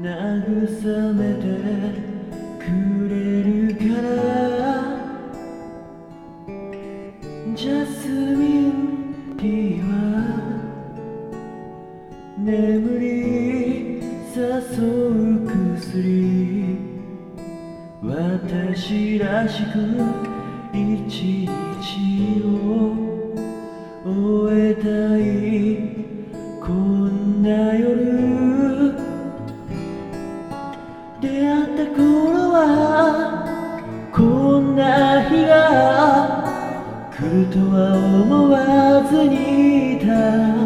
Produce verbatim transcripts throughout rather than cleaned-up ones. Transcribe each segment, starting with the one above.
慰めてくれるからジャスミンティーは眠り誘う薬私らしく一日を終えたいこんな夜出会った頃はこんな日が来るとは思わずにいた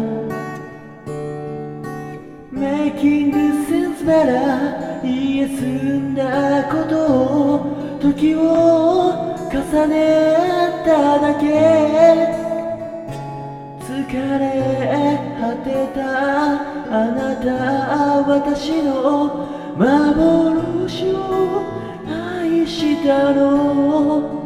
Making sense better 言え済んだことを時を重ねただけ疲れ果てたあなた私の幻を愛したの